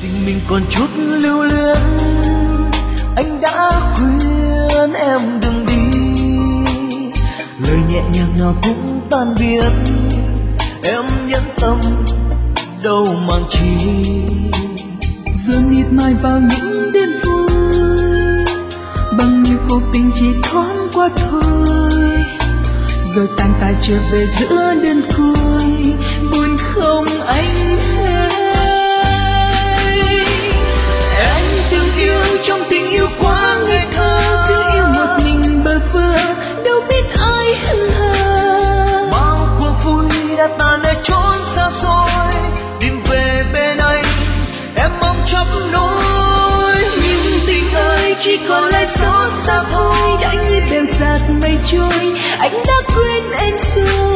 tình mình còn chút lưu luyến, anh đã khuyên em đừng đi, lời nhẹ nhàng nào cũng tan biến, em nhẫn tâm đâu mang chi. Giờ miệt mài vào những đêm vui, bằng nhiều cuộc tình chỉ thoáng qua thôi, rồi tan tàn trở về giữa đơn côi, buồn không anh hay. Anh từng yêu trong tình yêu quá ngây thơ, cứ yêu một mình bơ vơ, đâu biết ai hân hờ. Bao cuộc vui đã tan để trốn xa xôi, tìm về bên anh em mong chấp nối, Nhưng tình ơi chỉ còn lại xót xa thôi, đã như bèo giạt mây trôi, anh đã quên em rồi.